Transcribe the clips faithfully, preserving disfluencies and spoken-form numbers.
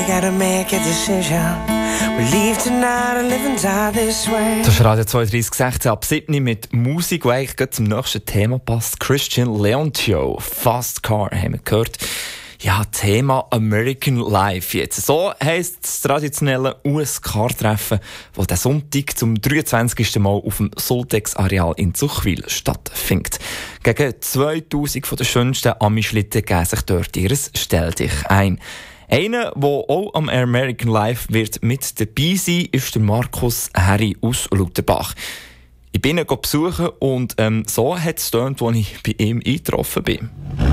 gotta make a decision. We leave tonight or live and die this way. Das ist Radio zweiunddreißig sechzehn ab sieben mit Musik, die eigentlich gerade zum nächsten Thema passt. Christian Leontio, Fast Car, haben wir gehört. Ja, Thema American Life jetzt. So heisst das traditionelle U S Car-Treffen, das diesen Sonntag zum dreiundzwanzigsten Mal auf dem Soltex-Areal in Zuchwil stattfindet. Gegen zweitausend von den schönsten Ami-Schlitten geben sich dort ihres «Stell dich ein». Einer, der auch am American Life wird mit dabei sein, ist der Markus Herri aus Lutherbach. Ich bin ihn besuchen und ähm, so hat es getönt, als ich bei ihm eingetroffen bin.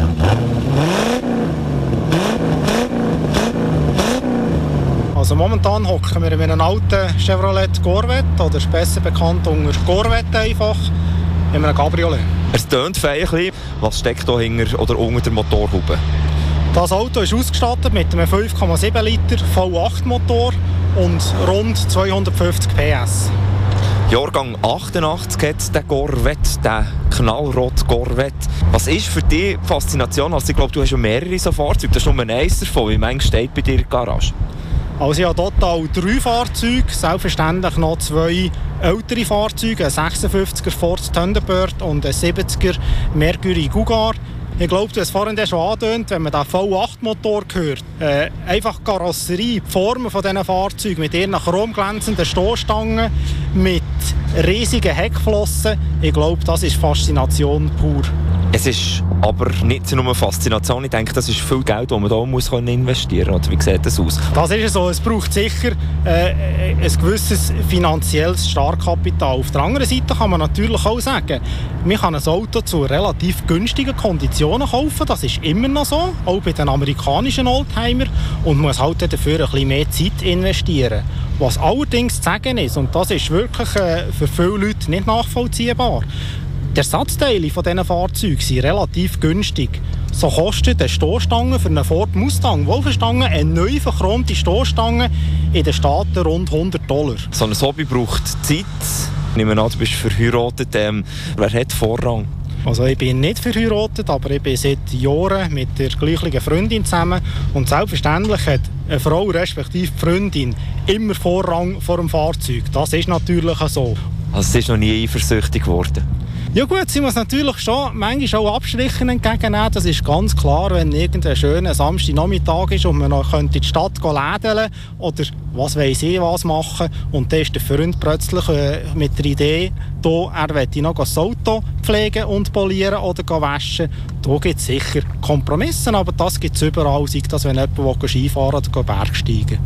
Also momentan hocken wir in einem alten Chevrolet Corvette, oder ist besser bekannt unter Corvette einfach, in einem Cabriolet. Es tönt fein ein bisschen. Was steckt da hinter oder unter der Motorhaube? Das Auto ist ausgestattet mit einem fünf Komma sieben Liter V acht Motor und rund zweihundertfünfzig P S. Jahrgang achtundachtzig hat der Corvette, der knallrote Corvette. Was ist für dich die Faszination? Also ich glaube, du hast schon mehrere so Fahrzeuge. Das ist nur eins davon. Wie manche steht bei dir in der Garage? Also ich habe total drei Fahrzeuge, selbstverständlich noch zwei ältere Fahrzeuge, ein sechsundfünfziger Ford Thunderbird und ein siebziger Mercury Cougar. Ich glaube, du hast vorhin schon angedeutet, wenn man den V acht Motor hört, äh, einfach die Karosserie, die Formen von diesen Fahrzeugen mit ihren chromglänzenden Stoßstangen, mit riesigen Heckflossen, ich glaube, das ist Faszination pur. Es ist aber nicht nur Faszination. Ich denke, das ist viel Geld, das man hier muss investieren muss. Oder wie sieht das aus? Das ist so. Es braucht sicher äh, ein gewisses finanzielles Startkapital. Auf der anderen Seite kann man natürlich auch sagen, man kann ein Auto zu relativ günstigen Konditionen kaufen. Das ist immer noch so, auch bei den amerikanischen Oldtimer. Und man muss halt dafür ein bisschen mehr Zeit investieren. Was allerdings zu sagen ist, und das ist wirklich äh, für viele Leute nicht nachvollziehbar, die Ersatzteile von diesen Fahrzeugen sind relativ günstig. So kostet eine Stoßstange für einen Ford Mustang, wohlverstanden, eine neu verchromte Stoßstange in den Staaten rund hundert Dollar. So ein Hobby braucht Zeit. Ich nehme an, du bist verheiratet. Ähm, wer hat Vorrang? Also ich bin nicht verheiratet, aber ich bin seit Jahren mit der gleichen Freundin zusammen. Und selbstverständlich hat eine Frau, respektive die Freundin, immer Vorrang vor dem Fahrzeug. Das ist natürlich so. Also sie ist noch nie eifersüchtig geworden? Ja gut, sie muss natürlich schon manchmal auch Abstrichen entgegennehmen. Das ist ganz klar, wenn irgendein schöner Samstagnachmittag ist und man noch in die Stadt lädeln oder was weiss ich was machen. Und dann ist der Freund plötzlich äh, mit der Idee, da, er möchte noch das Auto pflegen und polieren oder waschen. Da gibt es sicher Kompromisse, aber das gibt es überall, sei das, wenn jemand Skifahren oder Bergsteigen.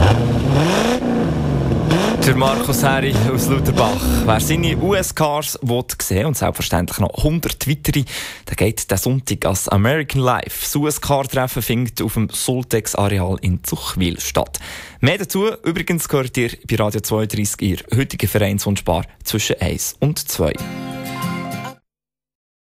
Der Markus Herri aus Lutherbach. Wer seine U S-Cars sehen und selbstverständlich noch hundert weitere, der geht diesen Sonntag als American Life. Das U S-Car-Treffen findet auf dem Soltex-Areal in Zuchwil statt. Mehr dazu übrigens gehört ihr bei Radio zweiunddreißig ihr heutigen Vereinswunschbar zwischen eins und zwei.